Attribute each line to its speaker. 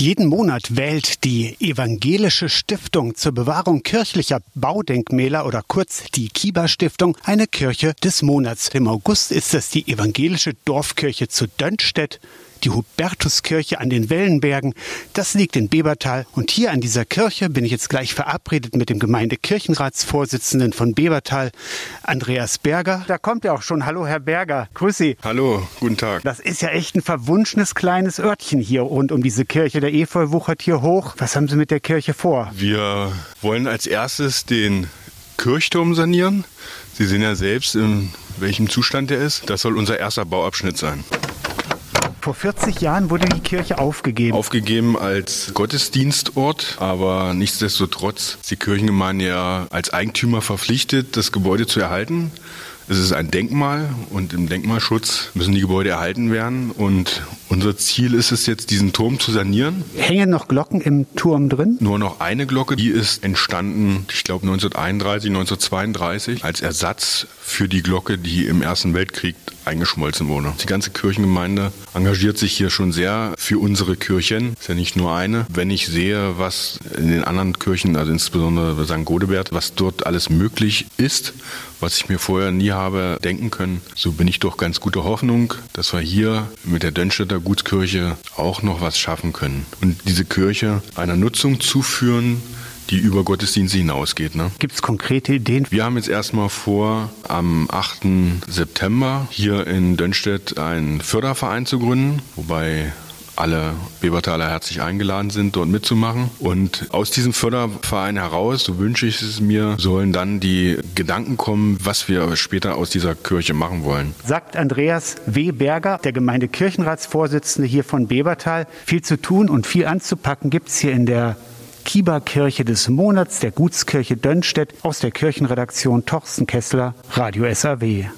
Speaker 1: Jeden Monat wählt die Evangelische Stiftung zur Bewahrung kirchlicher Baudenkmäler oder kurz die KIBA-Stiftung eine Kirche des Monats. Im August ist es die evangelische Dorfkirche zu Dönstedt, die Hubertuskirche an den Wellenbergen. Das liegt in Bebertal. Und hier an dieser Kirche bin ich jetzt gleich verabredet mit dem Gemeindekirchenratsvorsitzenden von Bebertal, Andreas Berger. Da kommt er auch schon. Hallo, Herr Berger. Grüß Sie.
Speaker 2: Hallo, guten Tag.
Speaker 1: Das ist ja echt ein verwunschenes kleines Örtchen hier rund um diese Kirche. Der Efeu wuchert hier hoch. Was haben Sie mit der Kirche vor?
Speaker 2: Wir wollen als erstes den Kirchturm sanieren. Sie sehen ja selbst, in welchem Zustand der ist. Das soll unser erster Bauabschnitt sein.
Speaker 1: Vor 40 Jahren wurde die Kirche aufgegeben.
Speaker 2: Aufgegeben als Gottesdienstort, aber nichtsdestotrotz ist die Kirchengemeinde ja als Eigentümer verpflichtet, das Gebäude zu erhalten. Es ist ein Denkmal und im Denkmalschutz müssen die Gebäude erhalten werden. Und unser Ziel ist es jetzt, diesen Turm zu sanieren.
Speaker 1: Hängen noch Glocken im Turm drin?
Speaker 2: Nur noch eine Glocke, die ist entstanden, ich glaube 1931, 1932, als Ersatz für die Glocke, die im Ersten Weltkrieg eingeschmolzen wurde. Die ganze Kirchengemeinde engagiert sich hier schon sehr für unsere Kirchen. Ist ja nicht nur eine. Wenn ich sehe, was in den anderen Kirchen, also insbesondere bei St. Godebert, was dort alles möglich ist, was ich mir vorher nie habe denken können, so bin ich doch ganz guter Hoffnung, dass wir hier mit der Dönstedter Gutskirche auch noch was schaffen können. Und diese Kirche einer Nutzung zuführen, die über Gottesdienste hinausgeht.
Speaker 1: Gibt es konkrete Ideen?
Speaker 2: Wir haben jetzt erstmal vor, am 8. September hier in Dönstedt einen Förderverein zu gründen, wobei alle Bebertaler herzlich eingeladen sind, dort mitzumachen. Und aus diesem Förderverein heraus, so wünsche ich es mir, sollen dann die Gedanken kommen, was wir später aus dieser Kirche machen wollen.
Speaker 1: Sagt Andreas W. Berger, der Gemeindekirchenratsvorsitzende hier von Bebertal. Viel zu tun und viel anzupacken gibt es hier in der KIBA-Kirche des Monats, der Gutskirche Dönstedt, aus der Kirchenredaktion Torsten Kessler, Radio SAW.